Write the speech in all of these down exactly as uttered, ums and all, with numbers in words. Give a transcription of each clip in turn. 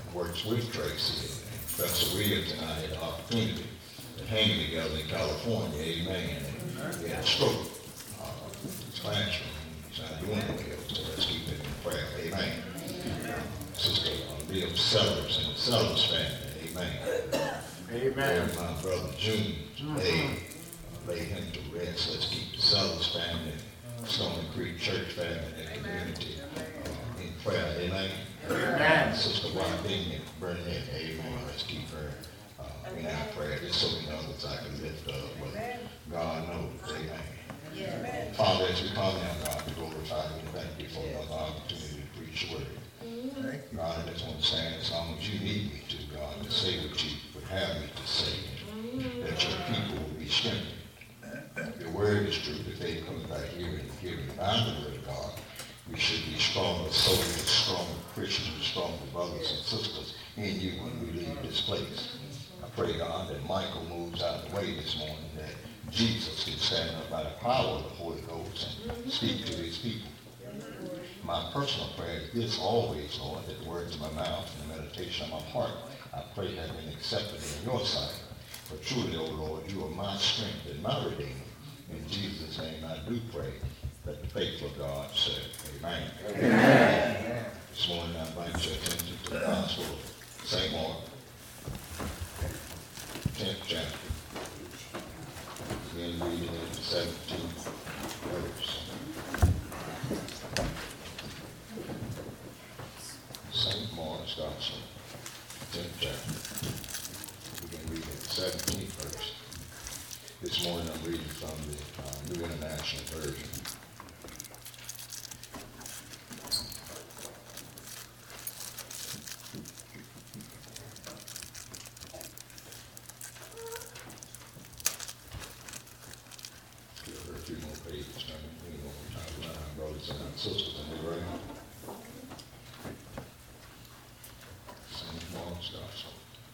works with Tracy and Professor Williams, and I had the opportunity to hang together in California, amen, and he had a stroke. Uh, his classroom, he's not doing well, so let's keep him in prayer, amen. Sister uh, Bill Sellers and the Sellers family, amen. Amen. And my brother June, they uh, lay him to rest. Let's keep the Sellers family, Stony Creek Church family, and community uh, in prayer, amen. Amen. Sister Wybing Burnett, amen. Let's keep her uh, in our prayer. There's so many others I can lift up, but God knows, amen. Amen. Father, as we come now, God, we glorify you and thank you for another opportunity to preach your word. God, I just want to stand as long as you need me to, God, to say what you would have me to say, that your people will be strengthened. Your word is true. If they come by hearing and hearing by the word of God, we should be stronger soldiers, stronger Christians, stronger brothers and sisters in you when we leave this place. I pray, God, that Michael moves out of the way this morning, that Jesus can stand up by the power of the Holy Ghost and speak to his people. My personal prayer is this always, Lord, that the words of my mouth and the meditation of my heart, I pray have been accepted in your sight. For truly, O Lord, you are my strength and my redeemer. In Jesus' name I do pray that the faithful God say, amen. Amen. This morning I invite your attention to the Gospel of Saint Mark, tenth chapter. Begin reading in the seventeenth verse. Saint Mark's Gospel, tenth chapter. We can read it, seventeenth verse. This morning I'm reading from the uh, New International Version. Give her a few more pages, man. We know what time our brothers and our sisters in the room. Saint Mark's Gospel,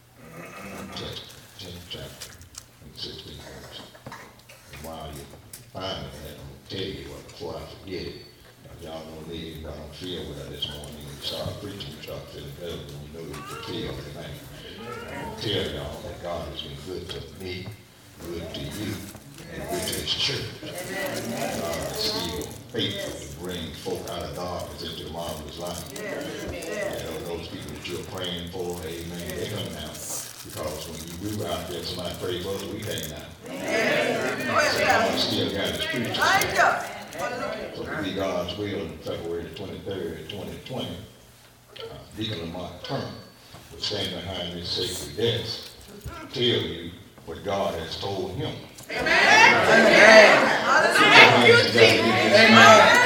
tenth chapter, and sixteenth verse. And while you find it, I'm going to tell you what before I forget it. Now, y'all know me, y'all don't feel well this morning. When you start preaching, you start feeling better when you know you can feel everything. I'm going to tell y'all that God has been good to me, good to you, and good to his church. God is still faithful to bring folk out of darkness into the marvelous light. You know, those people that you're praying for, amen, they come now. Because when you do out there, somebody pray for us, we came out. So God still got his preachers. So to be God's will on February twenty-third, twenty twenty, uh, Deacon Lamont Turner will stand behind this sacred desk to tell you what God has told him. Amen. Thank you, Jesus. Amen.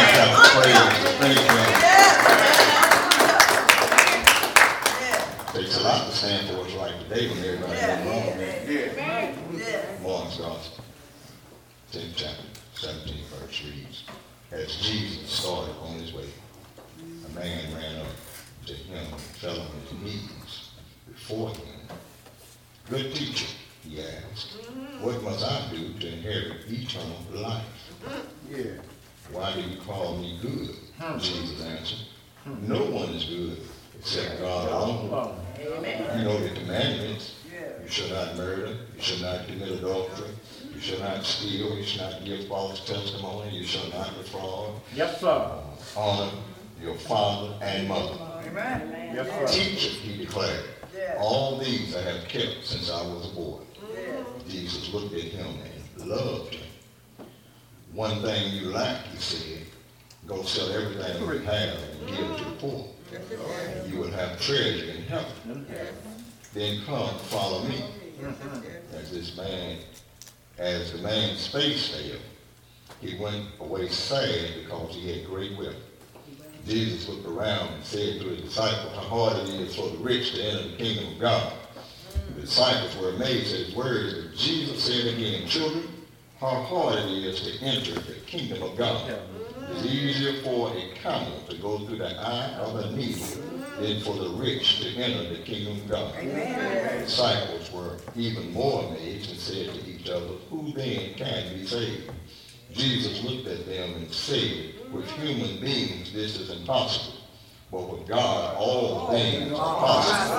Takes a lot to stand for us right today when everybody's going wrong. Mark's Gospel, tenth chapter, seventeenth verse reads, as Jesus started on his way, a man ran up to him and fell on his knees before him. Good teacher, he asked, what must I do to inherit eternal life? Yeah. Why do you call me good? Jesus answered, no one is good except God alone. Amen. You know the commandments. You shall not murder. You shall not commit adultery. You shall not steal. You shall not give false testimony. You shall not defraud. Yes, sir. Uh, honor your father and mother. Amen. Yes, sir. Teacher, he declared, all these I have kept since I was a boy. Jesus looked at him and loved him. One thing you lack, he said, go sell everything you have and give to the poor. And you will have treasure in heaven. Then come, follow me. As this man, as the man's face failed, he went away sad because he had great wealth. Jesus looked around and said to his disciples, how hard it is for the rich to enter the kingdom of God. The disciples were amazed at his words, but Jesus said again, children, how hard it is to enter the kingdom of God. It's easier for a camel to go through the eye of a needle than for the rich to enter the kingdom of God. Amen. The disciples were even more amazed and said to each other, who then can be saved? Jesus looked at them and said, with human beings this is impossible, but with God, all things are possible.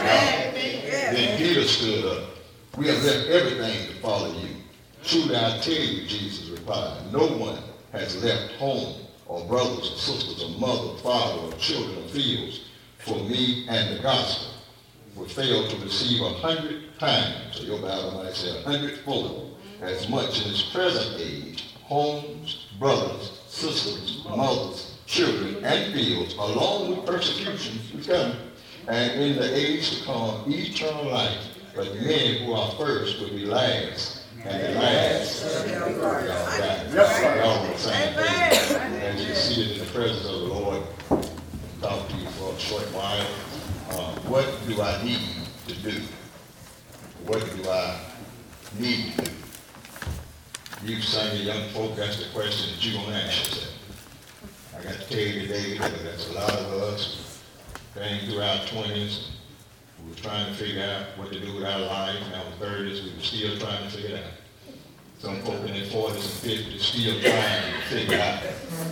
Then Peter stood up. We have left everything to follow you. Truly I tell you, Jesus replied, no one has left home or brothers or sisters or mother, father, or children or fields for me and the gospel will fail to receive a hundred times, so your Bible might say a hundredfold, as much in this present age, homes, brothers, sisters, mothers, children, and fields, along with persecutions to come, and in the age to come, eternal life. But men who are first will be last, and the last will be first. Y'all the same thing. And you seated in the presence of the Lord, talk to you for a short while. Uh, what do I need to do? What do I need to do? You some young folk, that's the question that you're going to ask yourself. I got to tell you today that there's a lot of us going through our twenties. We were trying to figure out what to do with our life. In our thirties, we were still trying to figure it out. Some folk in their forties and fifties still trying to figure out.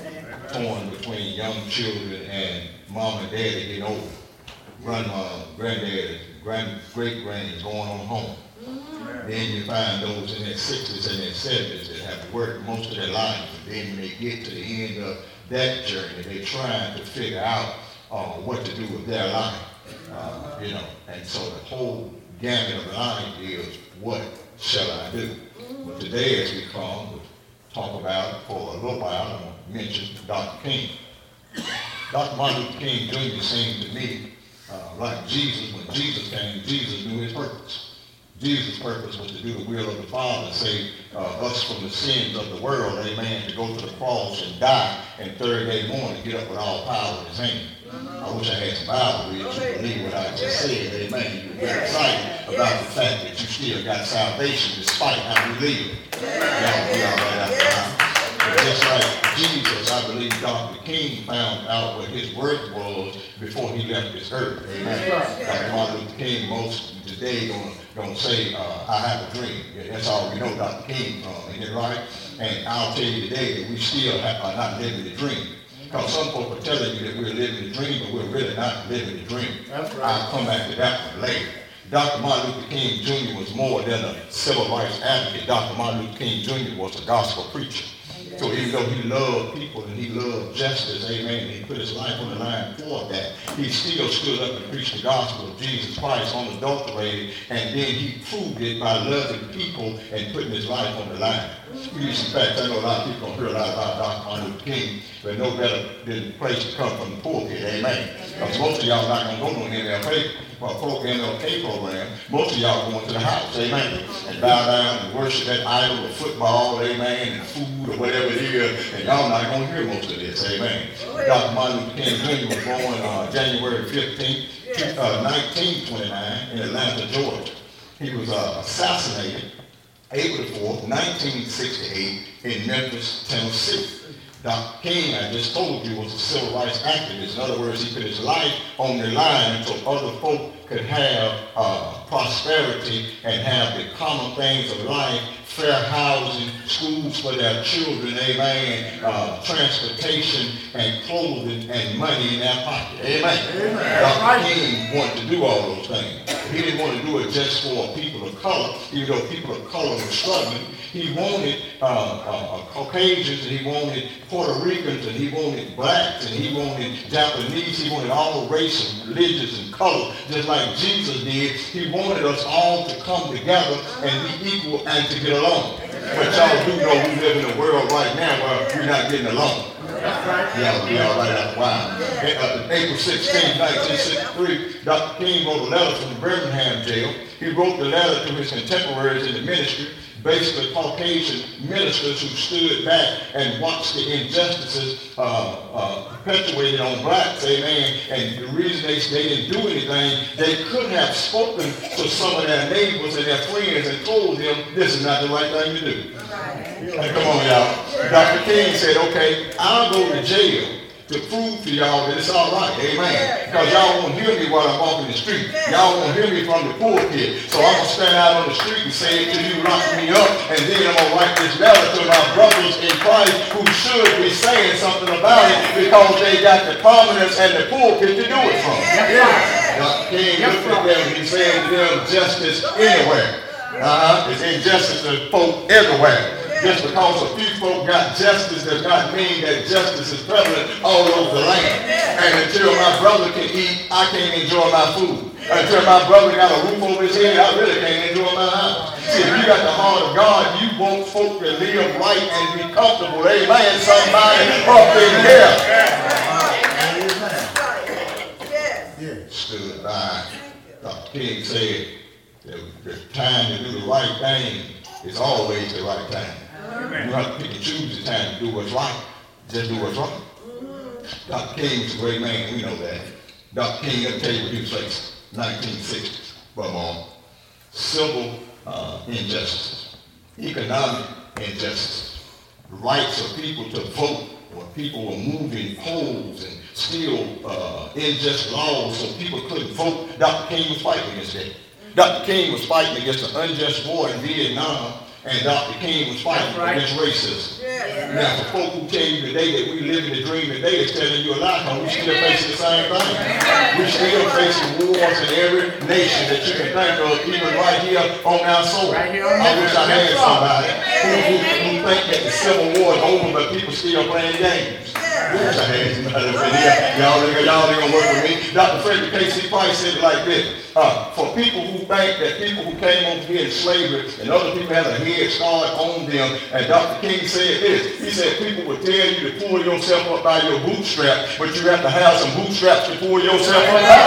Torn between young children and mom and daddy getting old. Grandma, granddaddy, grand, great-grands going on home. Mm-hmm. Then you find those in their sixties and their seventies that have worked most of their life. And then when they get to the end of that journey, they're trying to figure out uh, what to do with their life. Uh, you know, and so the whole gamut of life is, what shall I do? Mm-hmm. But today, as we come, we'll talk about, for a little while, I'm going to mention Doctor King. Doctor Martin Luther King Junior seemed to me uh, like Jesus. When Jesus came, Jesus knew his purpose. Jesus' purpose was to do the will of the Father, save uh, us from the sins of the world, amen, to go to the cross and die, and third day morning get up with all power in his hand. I wish I had some Bible readers to believe what I just said, amen. You're very excited about the fact that you still got salvation despite how you live. Y'all be all right out there. But just like Jesus, I believe Doctor King found out what his worth was before he left this earth. Amen. Doctor Martin Luther King, most today gonna gonna say, uh, I have a dream. Yeah, that's all we know Doctor King from, isn't it right? And I'll tell you today that we still have, are not living the dream. Because some folks are telling you that we're living the dream, but we're really not living the dream. That's right. I'll come back to that one later. Doctor Martin Luther King Junior was more than a civil rights advocate. Doctor Martin Luther King Junior was a gospel preacher. So even though he loved people and he loved justice, amen, and he put his life on the line for that, he still stood up and preached the gospel of Jesus Christ unadulterated, and then he proved it by loving people and putting his life on the line. In fact, I know a lot of people don't hear a lot about Doctor Martin Luther King, but no better than the place to come from the pulpit, amen. Because most of y'all not going to go to an M L K, or M L K program. Most of y'all going to the house, amen, and bow down and worship that idol of football, amen, and food or whatever it is, and y'all not going to hear most of this, amen. Doctor Martin Luther King Junior was born uh, January fifteenth, nineteen twenty-nine in Atlanta, Georgia. He was uh, assassinated April fourth, nineteen sixty-eight in Memphis, Tennessee. Doctor King, I just told you, was a civil rights activist. In other words, he put his life on the line so other folk could have uh, prosperity and have the common things of life, fair housing, schools for their children, amen, uh, transportation and clothing and money in their pocket, amen. amen. Doctor King wanted to do all those things. He didn't want to do it just for people of color, even though people of color were struggling. He wanted uh, uh, Caucasians, and he wanted Puerto Ricans, and he wanted blacks, and he wanted Japanese. He wanted all races and religions and colors, just like Jesus did. He wanted us all to come together and be equal and to get along. But y'all do know we live in a world right now where we're not getting along. Yeah, we all right out of while. Uh, April sixteenth, nineteen sixty-three, Doctor King wrote a letter from the Birmingham jail. He wrote the letter to his contemporaries in the ministry, basically Caucasian ministers who stood back and watched the injustices uh, uh, perpetuated on blacks, amen. And the reason they, they didn't do anything, they could have spoken to some of their neighbors and their friends and told them this is not the right thing to do. Right. Come on, y'all. Doctor King said, okay, I'll go to jail to prove to y'all that it's all right. Amen. Because y'all won't hear me while I'm walking the street. Y'all won't hear me from the pulpit. So I'm going to stand out on the street and say it to you, locking me up, and then I'm going to write this letter to my brothers in Christ who should be saying something about it because they got the prominence and the pulpit to do it from. Doctor King looked at them and he said to them, justice anywhere. Uh-huh. It's injustice to folk everywhere. Just because a few folk got justice does not mean that justice is prevalent all over the land. And until my brother can eat, I can't enjoy my food. Until my brother got a roof over his head, I really can't enjoy my house. See, if you got the heart of God, you want folk to live right and be comfortable. Amen. Somebody up in here. Stood by. Doctor King said that the time to do the right thing is always the right time. You have to pick and choose the time to do what's right. Just do what's right. Mm-hmm. Doctor King was a great man. We know that. Doctor King, let me tell you what he was facing. nineteen sixties. But um, civil uh, injustices, economic injustices, the rights of people to vote, where people were moving polls and still uh, unjust laws so people couldn't vote. Doctor King was fighting against that. Doctor King was fighting against the unjust war in Vietnam. And Doctor King was fighting right. against racism. Yeah. Now, for folk who tell you today that we live in the dream today, is telling you a lie, because we still facing the same thing. We still facing wars in every nation that you can think of, even right here on our soil. Right here on I wish I had somebody who, who, who think that the Civil War is over, but people still playing games. I wish I had somebody over here. Y'all ain't gonna work with me. Doctor Frederick K C Price said it like this. Uh, for people who think that people who came over here in slavery and other people had a head start on them, and Doctor King said this, he said people would tell you to pull yourself up by your bootstraps, but you have to have some bootstraps to pull yourself up by.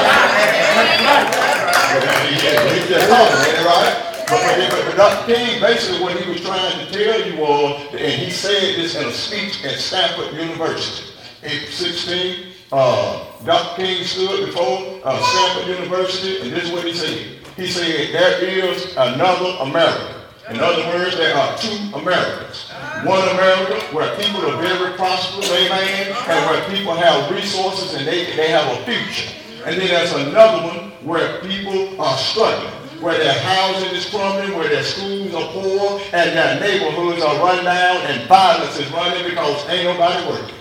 He's just talking, right? But, but, but Doctor King, basically what he was trying to tell you was, and he said this in a speech at Stanford University, April sixteenth, Uh, Doctor King stood before uh, Stanford University, and this is what he said. He said, there is another America. In other words, there are two Americas. One America where people are very prosperous, amen, and where people have resources and they, they have a future. And then there's another one where people are struggling, where their housing is crumbling, where their schools are poor, and their neighborhoods are run down, and violence is running because ain't nobody working.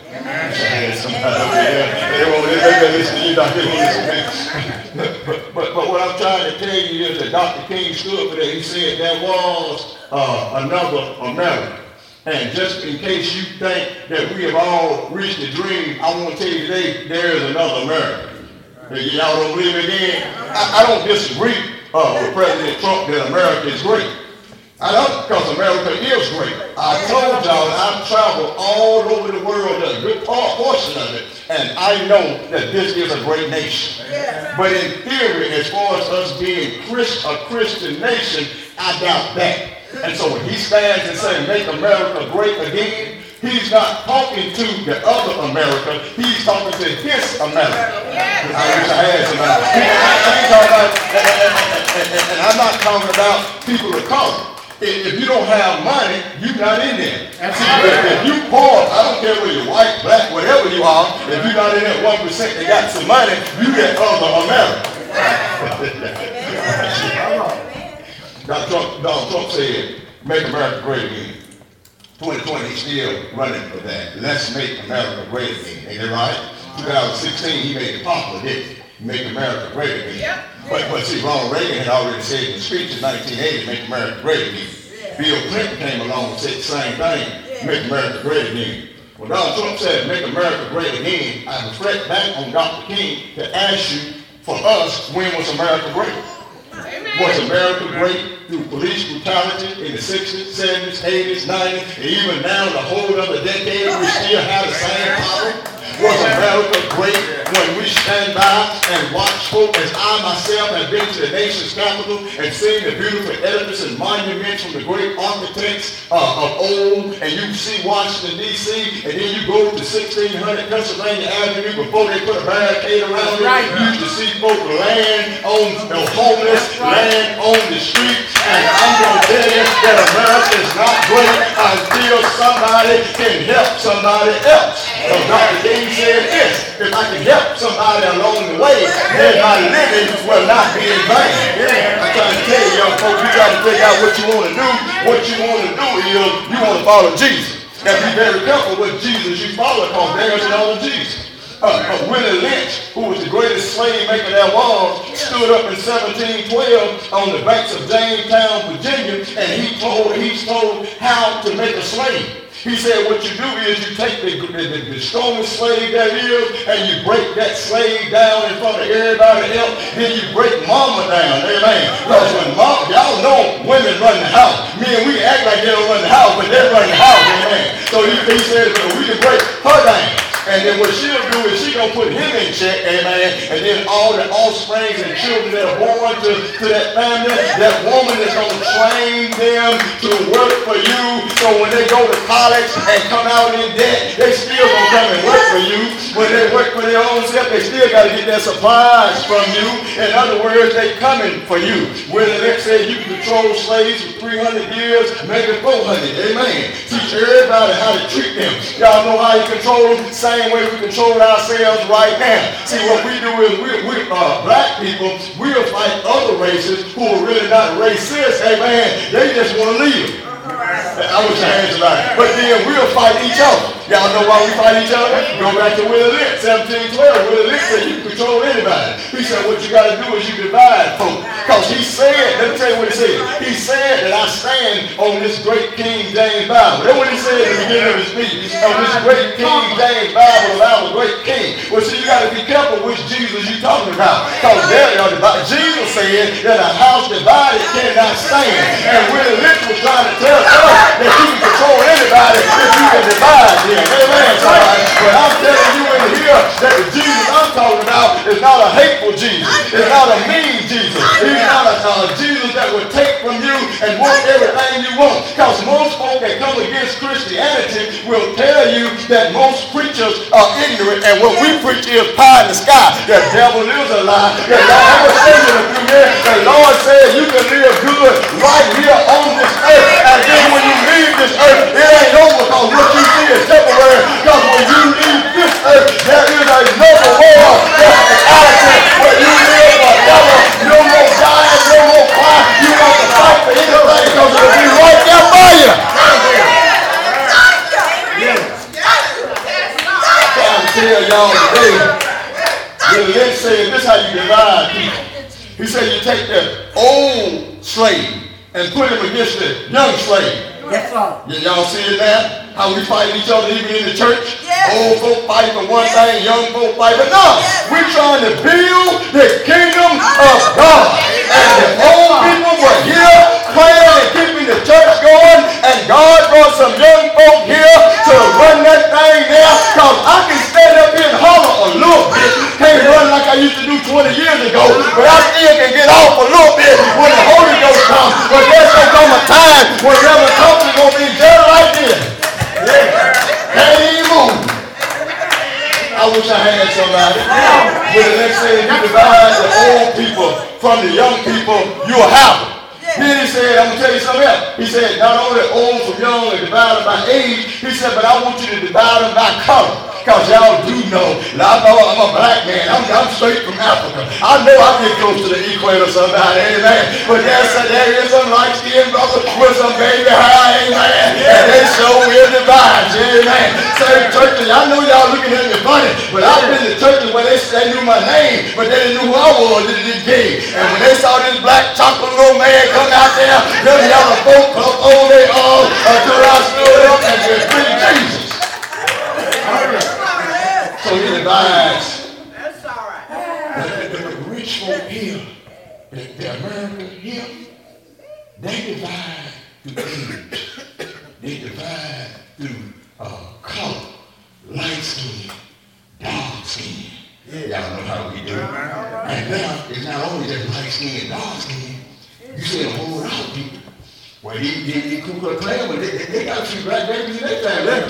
But, but, but what I'm trying to tell you is that Doctor King stood for that. He said there was uh, another America. And just in case you think that we have all reached the dream, I want to tell you today, there is another America. Y'all don't believe it again? I, I don't disagree uh, with President Trump that America is great. I don't, because America is great. I told y'all I've traveled all over the world, a good part, portion of it, and I know that this is a great nation. Yeah. But in theory, as far as us being Christ, a Christian nation, I doubt that. And so when he stands and says, make America great again, he's not talking to the other America, he's talking to his America. Yeah. I wish I had somebody. I ain't talking about, and, and, and, and I'm not talking about people of color. If you don't have money, you're not in there. If, if you poor, I don't care whether you're white, black, whatever you are, if you're not in that one percent that got some money, you get other America. Donald Trump, Donald Trump said, make America great again. twenty twenty, he's still running for that. Let's make America great again. Ain't that right? twenty sixteen, he made it popular, didn't he? Make America great again. Yep. But, but see, Ronald Reagan had already said in the speech in nineteen eighty, make America great again. Yeah. Bill Clinton came along and said the same thing, yeah. Make America great again. When Donald Trump said, make America great again, I reflect back on Doctor King to ask you, for us, when was America great? Amen. Was America great through police brutality in the sixties, seventies, eighties, nineties, and even now, the whole other decade, we still have the same power? Was America great when we stand by and watch folk, as I myself have been to the nation's capital and seen the beautiful edifices and monuments from the great architects uh, of old, and you see Washington, D C, and then you go to sixteen hundred Pennsylvania Avenue before they put a barricade around it. Right. You used to see folk land on the homeless, land on the streets, and I'm going to tell you that America is not great until somebody can help somebody else. So Doctor King said this, if I can help somebody along the way, then my living will not be in vain. Yeah. I'm trying to tell you, young folks, you got to figure out what you want to do. What you want to do is you want to follow Jesus. And be very careful with Jesus you follow, because there's no Jesus. Uh, uh, Willie Lynch, who was the greatest slave maker there was, stood up in seventeen twelve on the banks of Jamestown, Virginia, and he told, he told how to make a slave. He said what you do is you take the, the, the strongest slave that is, and you break that slave down in front of everybody else, then you break mama down, amen. Because when mama, y'all know women run the house. Men, we act like they don't run the house, but they run the house, amen. So he, he said, well, we can break her down. And then what she'll do is she gonna put him in check, amen. And then all the offspring and children that are born to, to that family, that woman is gonna train them to work for you. So when they go to college and come out in debt, they still gonna come and work for you. When they work for their own self, they still gotta get their supplies from you. In other words, they coming for you. Where the next said you can control slaves for three hundred years, maybe four hundred, amen. Teach everybody how to treat them. Y'all know how you control them? Same way we control ourselves right now. See, what we do is we, we uh, black people, we'll fight other races who are really not racist, amen. They just want to live. I wish I had somebody. But then we'll fight each other. Y'all know why we fight each other? Go back to Willie Lynch, seventeen twelve. Willie Lynch said you can control anybody. He said what you got to do is you divide folk. Because he said, let me tell you what he said. He said that I stand on this great King James Bible. That's what he said at the beginning of his speech. On this great King James Bible about a great king. Well, see, you got to be careful which Jesus you talking about. Because there, Jesus said that a house divided cannot stand. And Willie Lynch was trying to tell us that you can control anybody if you can divide them. Amen, somebody. But I'm telling you in here that the Jesus I'm talking about is not a hateful Jesus. It's not a mean Jesus. He's not a uh, Jesus that will take from you and want everything you want. Because most folk that come against Christianity will tell you that most preachers are ignorant, and what we preach is pie in the sky. The devil is a lie. The Lord was saying in a few minutes, the Lord said you can live good right here on this earth, and then when you leave this earth, it ain't over, because what you see is temporary. Because when you leave this earth, there is another world. That's the reality where you live forever. No more dying, no more crying. You want to fight for anything because it'll be right there for you. I'm trying to tell y'all today, Willie Lynch said this is how you divide people. He said you take the old slave and put him against the young slave. That's right. Y'all see it now? How we fight each other even in the church? Yes. Old folk fight for one yes. thing, young folk fight for another. Yes. We're trying to build the kingdom of God. And the old people were here praying and keeping the church going, and God brought some young folk here to run that thing now. Because I can stand up here and holler a little bit. Can't run like I used to do twenty years ago, but I still can get off a little bit when the Holy Ghost comes. But there's going to come a time when Reverend Thompson's going to be just like this. Yeah. Can't even move. I wish I had somebody. When the next thing you divide the old people from the young people, you'll have them. Then he said, I'm going to tell you something else. He said, not only old from young and divide them by age, he said, but I want you to divide them by color. Because y'all do know, I know I'm a black man. I'm, I'm straight from Africa. I know I get close to the equator somebody, amen. But there's a, there is some light-skinned brother with some baby hair, amen. And they show will divide, amen. Same churches, I know y'all looking at me funny, but I've been to churches where they, they knew my name, but they didn't know who I was, they didn't gay. And when they saw this black chocolate little man come out there, them yellow folk come on their arms until I stood up and said, "Pretty Jesus." So he divides. That's all right. The, the, the rich folk here, the, the Americans here, they divide through age. They divide through uh, color, light skin, dark skin. Y'all know how we do it. And now, it's not only just light skin, dark skin. You see a whole lot of people. Well, he, he, he Ku Klux Klan, but they, they got a few black babies in their family.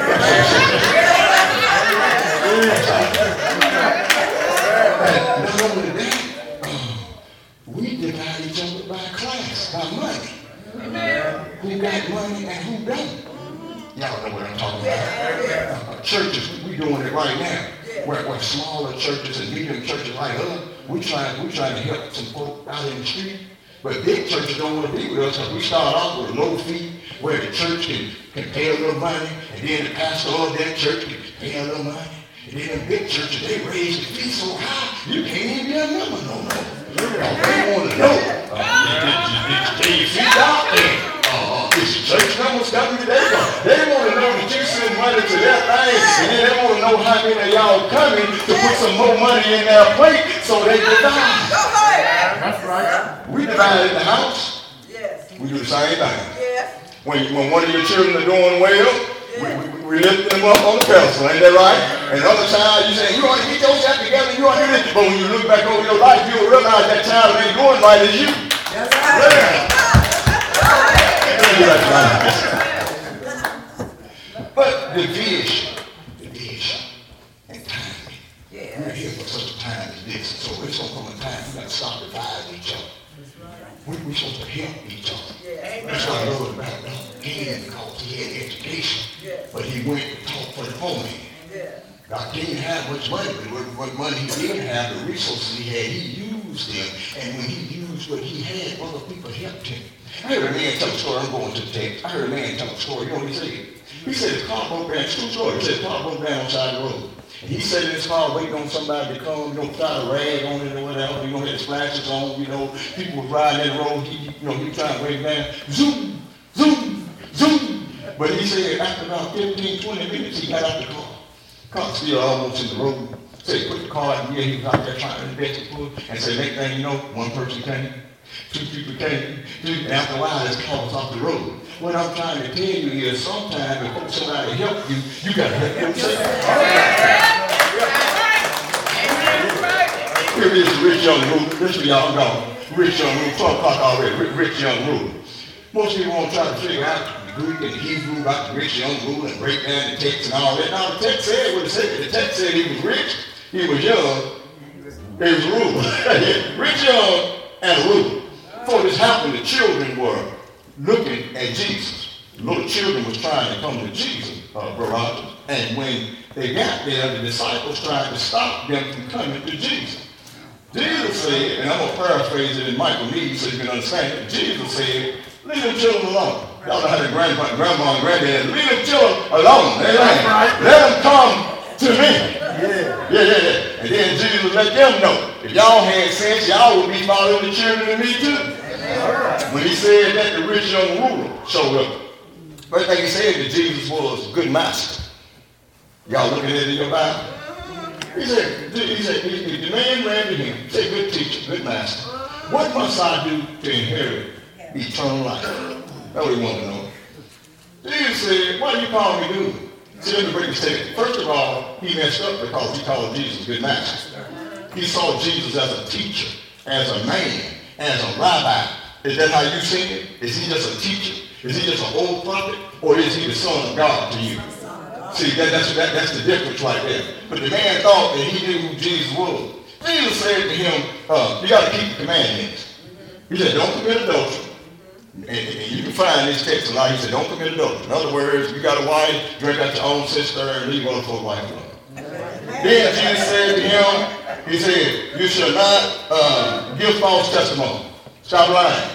Not only that, uh, we divide each other by class, by money. Amen. Who got money and who don't. Y'all know what I'm talking about. Uh, churches, we, we doing it right now. Where, where smaller churches and medium churches like us, we trying we trying to help some folk out in the street. But big churches don't want to be with us because we start off with a low fee where the church can, can pay a little money, and then the pastor of that church can pay a little money. And then the big churches, they raise the fee so high, you can't even be a member no more. They want to know. Uh, did your feet out there? Uh, is your church numbers coming today? They want to know that you send money to that thing, and then they want to know how many of y'all coming to put some more money in their plate so they can divide. That's right. We divide in the house. Yes. We do the same thing. Yes. When, when one of your children are doing well, yes. we, we, we lift them up on the pedestal, ain't that right? And the other child, you say, you ought to get yourself together, you ought to do this. But when you look back over your life, you'll realize that child ain't doing right as you. That's right. Yeah. But the vision, the vision, and timing. Yeah. We're here for such a time as this. So it's going to come a time we got to stop dividing each other. We, we're supposed to help each other. Yeah. That's why I love about Doctor King, because he had education. Yeah. But he went to talk for the poor man. Yeah. Doctor King didn't have much money, but what, what money he did have, the resources he had, he used them. And when he used what he had, other people helped him. I heard a man tell a story. I'm going to the text. I heard a man tell a story. You know what he said? He said his car broke down. It's true story. He said his car broke down on the side of the road. And he sat in his car waiting on somebody to come, you know, try to rag on it or whatever. You know, had splashes on, you know. People were riding in the road. He, you know, he was trying to wait down. Zoom, zoom, zoom. But he said after about fifteen, twenty minutes, he got out the car. Car still almost in the road. Said he put the car in the air. He was out there trying to best he could. And said, next thing you know, one person came. Two people came, two, after a while, this car was off the road. What I'm trying to tell you is sometimes before somebody help you, you got to help yourself. Here is the rich young ruler. This is y'all know. Rich young ruler. twelve o'clock already. Rich, rich young ruler. Most people want to try to figure out the Greek and the Hebrew about the rich young ruler and break down the text and all that. Now the text said what it said. The text said he was rich, he was young, he was a ruler. Rich young and a ruler. Before this happened, the children were looking at Jesus. Little children was trying to come to Jesus, uh, Barabas. And when they got there, the disciples tried to stop them from coming to Jesus. Jesus said, and I'm going to paraphrase it in Michael Meade so you can understand it. Jesus said, leave them children alone. Y'all know how the grandpa, grandma and granddad, leave them children alone. Amen. Let them come to me. Yeah. yeah, yeah, yeah. And then Jesus let them know, if y'all had sense, y'all would be following the children and me too. Right. When he said that, the rich young ruler showed up. First thing he said to Jesus was, good master. Y'all looking at it in your Bible? He said, he said, the man ran to him, said, good teacher, good master. What must I do to inherit eternal life? That's what he wanted to know. Jesus said, why do you call me good? See, let me break this down. First of all, he messed up because he called Jesus good master. He saw Jesus as a teacher, as a man, as a rabbi. Is that how you see it? Is he just a teacher? Is he just an old prophet? Or is he the son of God to you? See, that, that's, that, that's the difference right there. But the man thought that he knew who Jesus was. Jesus said to him, uh, you got to keep the commandments. He said, don't commit adultery. And, and you can find this text a lot. He said, don't commit adultery. In other words, you got a wife, drink out your own sister, and leave one for a wife alone. Then Jesus said to him, he said, you shall not uh, give false testimony. Stop lying.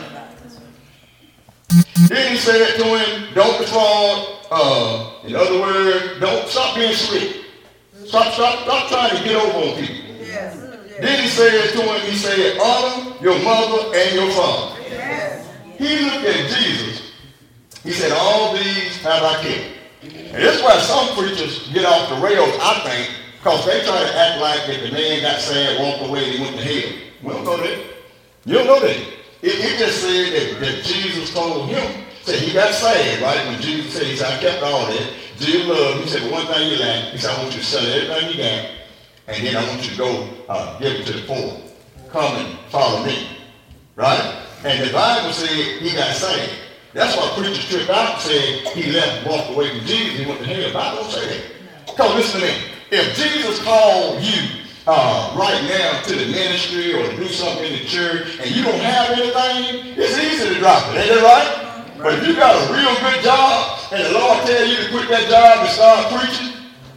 Then he said to him, don't defraud. Uh, in other words, don't stop being slick. Stop, stop, stop trying to get over on people. Yes. Yes. Then he said to him, he said, honor your mother and your father. Yes. He looked at Jesus. He said, all these have I kept. And that's why some preachers get off the rails, I think, because they try to act like that the man got sad, walked away, and he went to hell. We don't know that. You don't know that. It, it just said that, that Jesus told him, said he got sad, right? When Jesus said, he said, I kept all that. Jesus loved him. He said, but one thing you lack, he said, I want you to sell everything you got and then I want you to go uh, give it to the poor. Come and follow me. Right? And the Bible said he got saved. That's why preachers tripped out and said he left, walked away from Jesus, he went to hell. The Bible don't say that. Because listen to me. If Jesus called you uh, right now to the ministry or to do something in the church and you don't have anything, it's easy to drop it. Ain't that right? But if you got a real good job and the Lord tell you to quit that job and start preaching,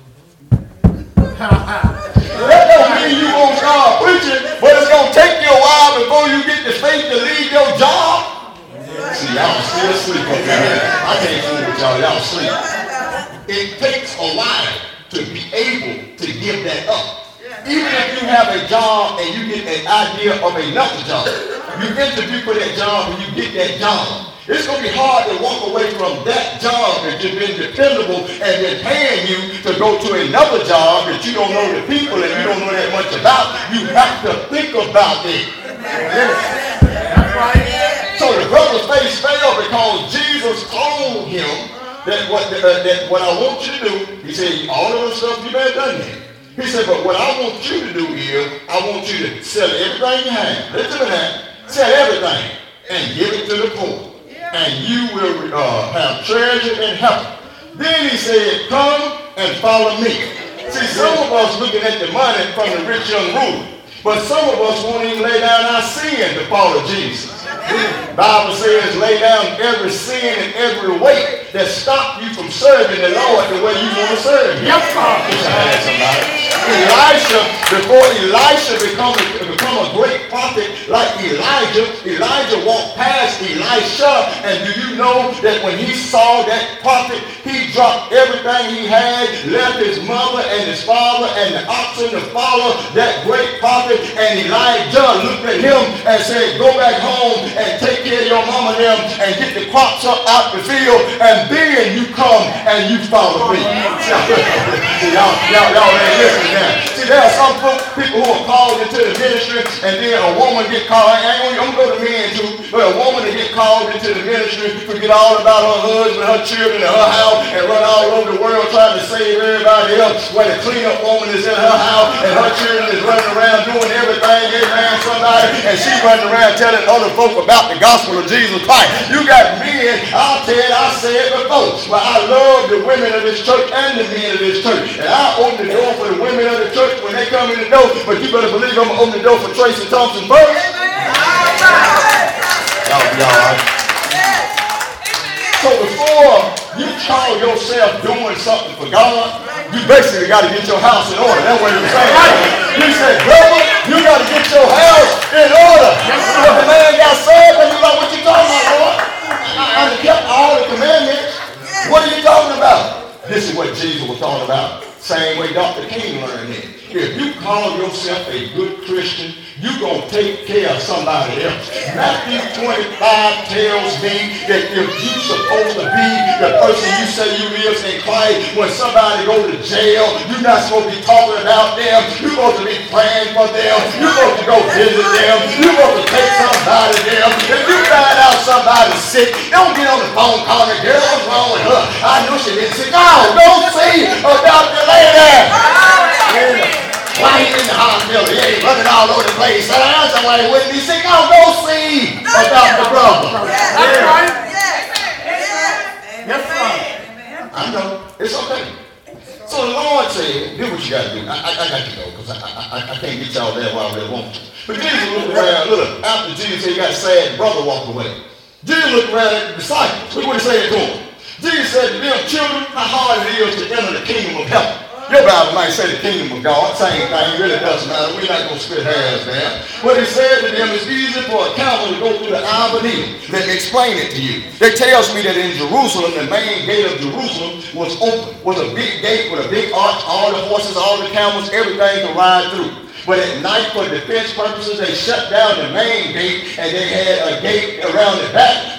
that don't mean you won't start preaching, but it's going to take you a while before you get the faith to leave your job. See, y'all still asleep up here. I can't fool with y'all. Y'all sleep. It takes a while to be able to give that up. Even if you have a job and you get an idea of another job, you interview for that job and you get that job. It's going to be hard to walk away from that job that you've been dependable and been paying you to go to another job that you don't know the people and you don't know that much about. You have to think about it. That's right. So the brother's face fell because Jesus told him that what, uh, that what I want you to do, he said, all of the stuff you've been done here. He said, but what I want you to do is, I want you to sell everything you have. Listen to that. Sell everything and give it to the poor. And you will uh, have treasure in heaven. Then he said, come and follow me. See, some of us looking at the money from the rich young ruler, but some of us won't even lay down our sin to follow Jesus. The Bible says lay down every sin and every weight that stop you from serving the Lord the way you want to serve him. Elisha, before Elisha become a, become a great prophet like Elijah, Elijah walked past Elisha, and do you know that when he saw that prophet, he dropped everything he had, left his mother and his father and the oxen to follow that great prophet, and Elijah looked at him and said, go back home and take care of your mama and them and get the crops up out the field, and then you come and you follow me. y'all, y'all, y'all ain't listening now. See, there are some folks, people who are called into the ministry, and then a woman get called. I ain't gonna, I'm going to go to men too, but a woman to get called into the ministry, forget all about her husband, her children, and her house, and run all over the world trying to save everybody else, when the cleanup woman is in her house, and her children is running around doing everything, amen, somebody, and she running around telling other folk about the gospel of Jesus Christ. You got men, I'll tell you, I said before, but I love the women of this church and the men of this church, and I open the door for the women of the church when they come in the door, but you better believe I'm going to open the door for Tracy Thompson first. Y'all be all right. So before you call yourself doing something for God, you basically got to get your house in order. That's what you're saying. He said, brother, you got to get your house in order. If the man got saved, and you're like, what you talking about, Lord? I, I kept all the commandments. What are you talking about? This is what Jesus was talking about. Same way Doctor King learned it. If you call yourself a good Christian, you're going to take care of somebody else. Matthew twenty-five tells me that if you're supposed to be the person you say you is in Christ, when somebody go to jail, you're not supposed to be talking about them. You're supposed to be praying for them. You're supposed to go visit them. You're supposed to take somebody to them. If you find out somebody's sick, don't get on the phone calling, girl, what's wrong with her? I knew she been sick. No, go see about the lady. Why he in the hospital? He ain't running all over the place. So that's why he wouldn't be sick. I'll go see about the brother. That's right. Yes, sir. I know. It's okay. So the Lord said, do what you got to do. I, I, I got to go because I, I, I can't get y'all there while I really want to. But Jesus looked around. Look, after Jesus said he got sad, the brother walked away. Jesus looked around at the disciples. Look what he said to them. Jesus said to them, children, how hard it is to enter the kingdom of heaven. Your Bible might say the kingdom of God. Same thing. It really doesn't matter. We're not going to split hairs there. What he said to them is easy for a camel to go through the eye of a needle. Let me explain it to you. It tells me that in Jerusalem, the main gate of Jerusalem was open. Was a big gate with a big arch. All the horses, all the camels, everything could ride through. But at night, for defense purposes, they shut down the main gate, and they had a gate around the back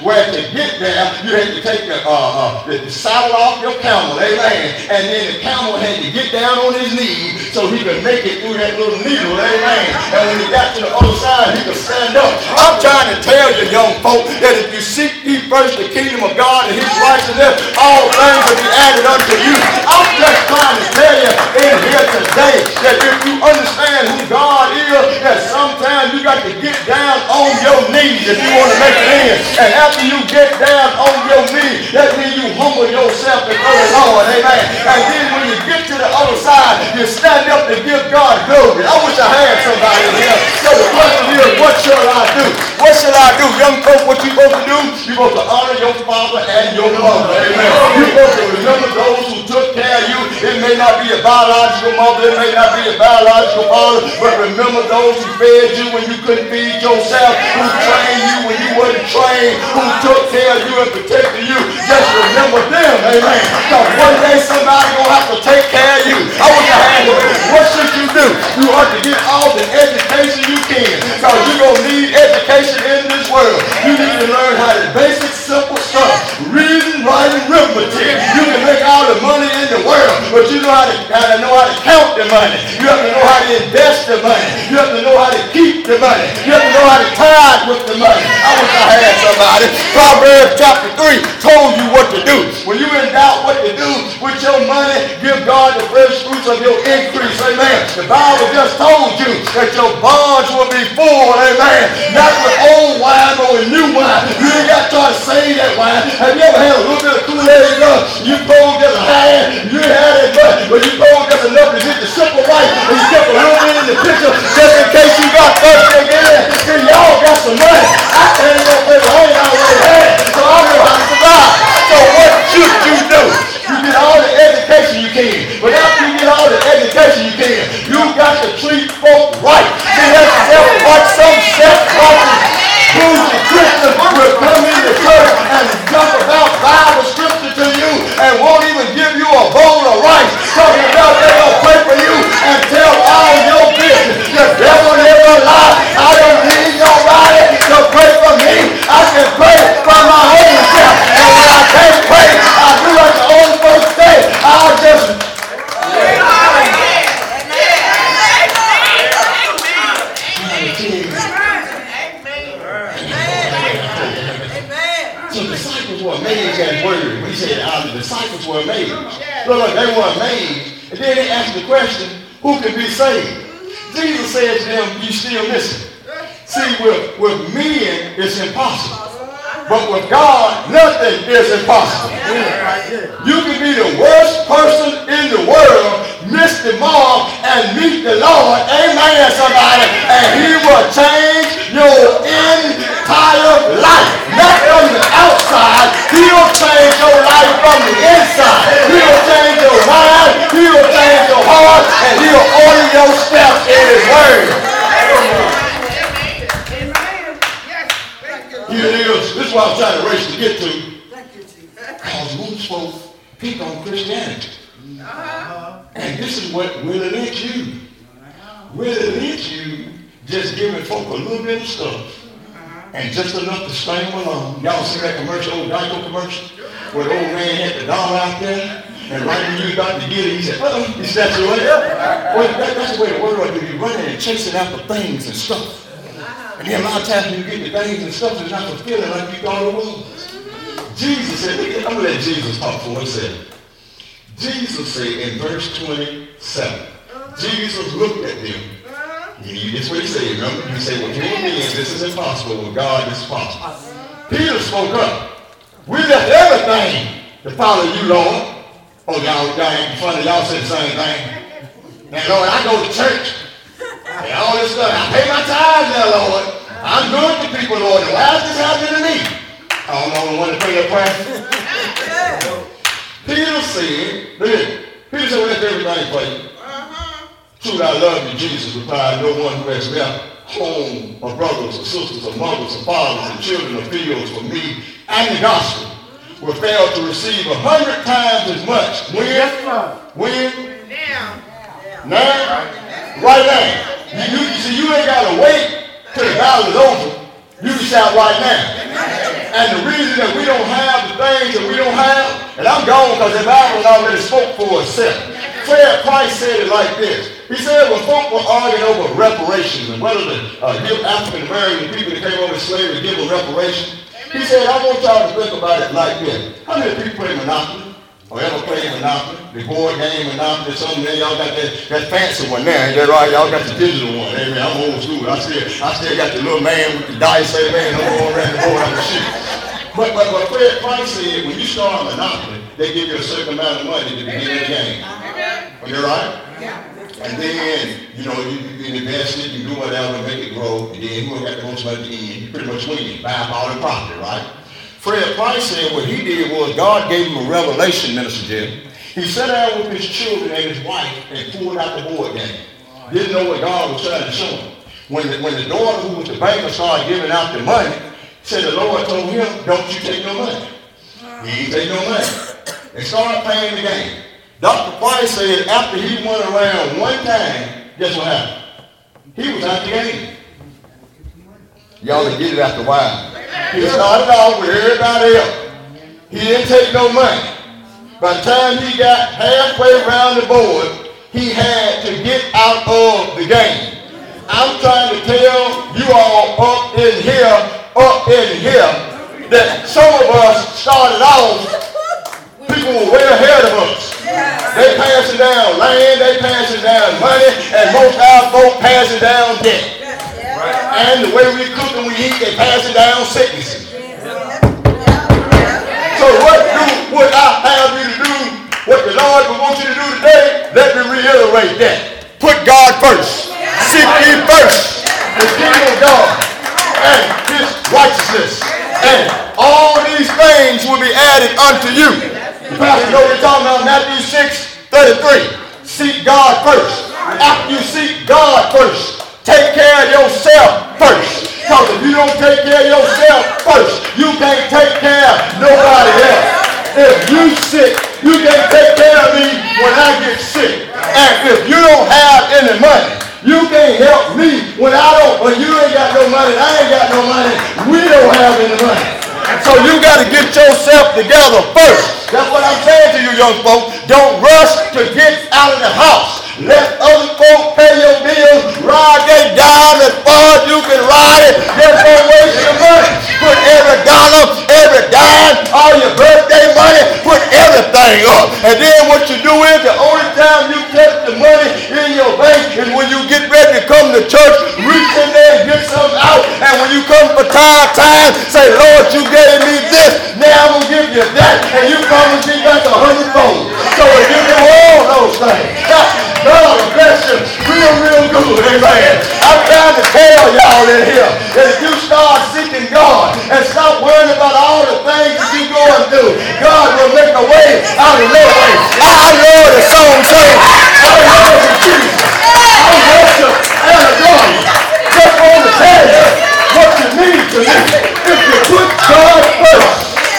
where to get there, you had to take the, uh, uh, the saddle off your camel, amen. And then the camel had to get down on his knees so he could make it through that little needle, amen. And when he got to the other side, he could stand up. I'm trying to tell you, young folk, that if you seek ye first the kingdom of God and his righteousness, all things will be added unto you. I'm just trying to tell you in here today that if you understand who God is, that sometimes you got to get down on your knees if you want to make it in. And after you get down on your knees, that means you humble yourself before the Lord, amen. And then when you get to the other side, you stand up to give God glory. I wish I had somebody in here. So the question is, what shall I do? What shall I do? Young folks, what you supposed to do? You're supposed to honor your father and your mother, amen. You're supposed to remember those who took care of you. It may not be a biological mother, it may not be a biological father, but remember those who fed you when you couldn't feed yourself, who trained you when you wasn't trained, who took care of you and protected you. Just remember them, amen. Because one day somebody gonna have to take care of you. I wish I had it. What should you do? You ought to get all the education you can, because you're gonna need education in this world. You need to learn how to basic, simple stuff. Reading, writing, arithmetic. You can make all the money in the world, but you know how to, how to know how to count the money. You have to know how to invest the money. You have to know how to keep the money. You have to know how to tithe with the money. I wish I had somebody. Proverbs chapter three told you what to do. When you in doubt what to do with your money, give God the first fruits of your increase, amen. The Bible just told you that your barns will be full, amen. Not with old wine, but with new wine. You ain't got to try to save that wine. Have you ever had a little bit of Kool-Aid up? You poured just a hand, you had it much, but you poured just enough to get the simple right, and you kept a little bit in the picture just in case you got thirsty again. See, y'all got some money. I can't even pay the whole already had, so I know how to survive. So what should you do? You get all the education you can, but after you get all the education you can, you got to treat folk right. See, that's self-right, some self-righteous bougie Christians will come into church and jump about Bible scripture to you and won't even give you a bowl of rice, talking about they're going to pray for you and tell all your business. The devil never lies. I don't need nobody to pray for me. I can pray for my own self. And when I can't pray, I do like the old folks say. I'll just... So disciples were amazed at that word. When he said, uh, the disciples were amazed. Look, look, they were amazed. And then they asked the question, who can be saved? Jesus said to them, you still missing. See, with, with men, it's impossible. But with God, nothing is impossible. You can be the worst person in the world, miss the mark, and meet the Lord. Amen, somebody. And he will change your entire life. Not from the outside. He'll change your life from the inside. He'll change your mind. He'll change your heart. And he'll order your steps in his word. Here it is. This is what I'm trying to race to get to. Because most folks pick on Christianity. Uh-huh. And this is what will lynch you. Will lynch you just giving folk a little bit of stuff. Uh-huh. And just enough to string them along. Y'all see that commercial, old Geico commercial? Where the old man had the dollar out there. And right when you got to get it, he said, uh-oh, he steps away. Well, that, that's the way the world do. You're running and chasing after things and stuff. And then a lot of times when you get the things and stuff, it's not fulfilling like you thought it was. Jesus said, I'm going to let Jesus talk for one second. Jesus said in verse twenty-seven, uh-huh. Jesus looked at them. Uh-huh. That's what he said, remember? He said, well, human beings, this is impossible. With God, this is possible. Uh-huh. Peter spoke up. We left everything to follow you, Lord. Oh, y'all, y'all ain't funny. Y'all said the same thing. Now, Lord, I go to church. And all this stuff. I pay my tithes now, Lord. I'm good to people, Lord. Why is this happening to me? I don't know the one to pray that prayer. Peter said, listen, Peter said, well, that's everything for you. Uh-huh. Truly, I love you, Jesus replied. No one who has left home or brothers or sisters or mothers or fathers and children or fields for me and the gospel will fail to receive a hundred times as much. When? When? Now. Now? Right now. You, you, see, you ain't got to wait till the battle is over. You can shout right now. And the reason that we don't have the things that we don't have, and I'm gone because the Bible already spoke for itself. Fred Price said it like this. He said when folk were arguing over reparations and whether to uh, give African American people that came over slavery give them reparations, he said, I want y'all to think about it like this. How many people play Monopoly? Or ever played Monopoly? The board game Monopoly, something there, y'all got that, that fancy one there, ain't that right? Y'all got the digital one. Hey man, I'm old school. I still I still got the little man with the dice, hey man, I'm going around the board on the shit. But but but Fred Price said when you start Monopoly, they give you a certain amount of money at the beginning of the game. Are you right? And then, you know, you, you invest it, you do whatever to make it grow, and then whoever got the most money at the end, you pretty much win it, buy up all the property, right? Fred Price said what he did was God gave him a revelation, Minister Jim. He sat down with his children and his wife and pulled out the board game. Didn't know what God was trying to show him. When the, when the daughter who was the banker started giving out the money, said the Lord told him, don't you take no money. He ain't take no money. They started playing the game. Doctor Price said after he went around one time, guess what happened? He was out the game. Y'all will get it after a while. He started off with everybody else. He didn't take no money. By the time he got halfway around the board, he had to get out of the game. I'm trying to tell you all up in here, up in here, that some of us started off, people were way ahead of us. They passing down land, they passing down money, and most of our folk passing down debt. And the way we cook and we eat, they pass it down sicknesses. So what do what I have you to do, what the Lord will want you to do today, let me reiterate that. Put God first. Seek ye first the kingdom of God and his righteousness. And all these things will be added unto you. You probably know we're talking about Matthew six thirty-three. Seek God first. After you seek God first, take care of yourself first. Because if you don't take care of yourself first, you can't take care of nobody else. If you sick, you can't take care of me when I get sick. And if you don't have any money, you can't help me when I don't, when you ain't got no money and I ain't got no money, we don't have any money. So you got to get yourself together first. That's what I'm saying to you young folks. Don't rush to get out of the house. Let other folk pay your bills. Ride their dime as far as you can ride it. Just don't waste your money. Put every dollar, every dime, all your birthday money, put everything up. And then what you do is the only time you take the money in your bank is when you get ready to come to church, reach in there and get something out. And when you come for time, time, say, Lord, you gave me this. Now I'm going to give you that. And you come and get back a hundredfold. So if you do all those things, God bless you real, real good, amen. I'm trying to tell y'all in here that if you start seeking God and stop worrying about all the things that you're going through, God will make a way out of no way. I love the song saying, I love you, Jesus. I worship and adore you. Just want to tell you what you mean to me. If you put God first.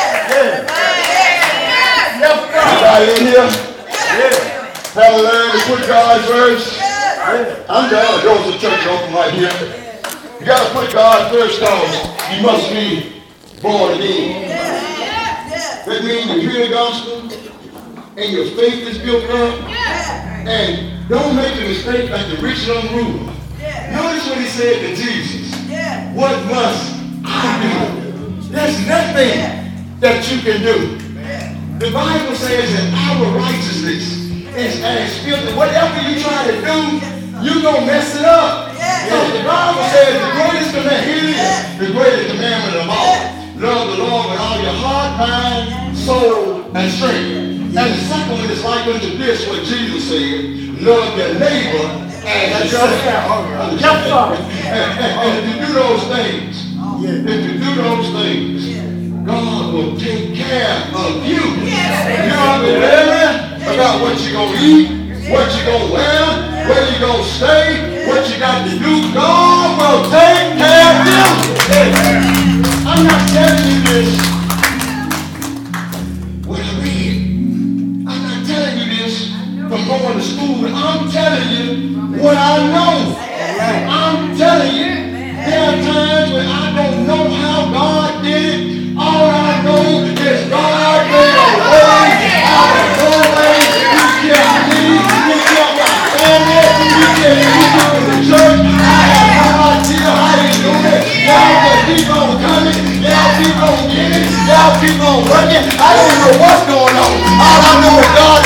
Everybody in here? Yeah. Have to learn to put God first. I'm down the doors of church open right here. You got to put God first because you must be born again. That means you hear the gospel and your faith is built up. And don't make a mistake like the rich young ruler. Notice what he said to Jesus. What must I do? There's nothing that you can do. The Bible says that our righteousness is as filthy. Whatever you try to do, you're going to mess it up. Yeah. So the Bible says the greatest commandment, here is the greatest commandment of all. Love the Lord with all your heart, mind, soul, and strength. And the second one is like unto this, what Jesus said, love your neighbor as yourself. And, and, and if you do those things, if you do those things, God will take care of you. You know what I mean? About what you're going to eat, what you're going to wear, where you're going to stay, what you got to do. God will take care of you. I'm not telling you this what I read. I'm not telling you this from going to school. I'm telling you what I know. I'm telling you there are times when I don't know how God did it. All keep on coming. Y'all keep on giving. Y'all keep on working. I don't know what's going on. All I know is God